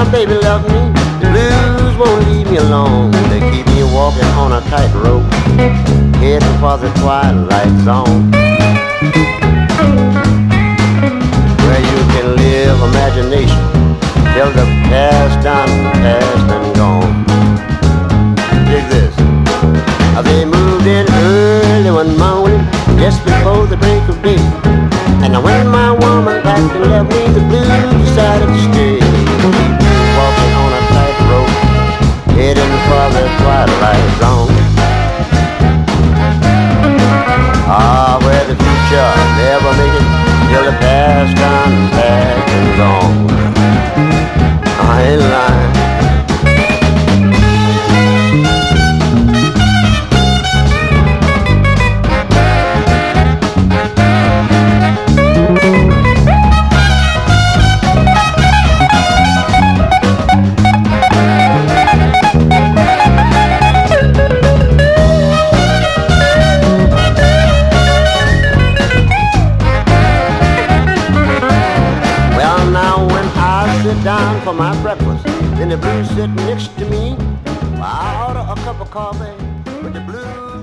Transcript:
my baby left me, the blues won't leave me alone. They keep me walking on a tightrope, heading for the twilight zone, where you can live imagination till the past done, past and gone. Dig this. They moved in early one morning, just before the break of day. And when my woman packed and left me, the blues decided to stay. Walking on a tightrope, heading for the twilight zone. Ah, where the future never make it till the past done, past and gone. I ain't lying. Down for my breakfast, then the blues sit next to me. I order a cup of coffee with the blues.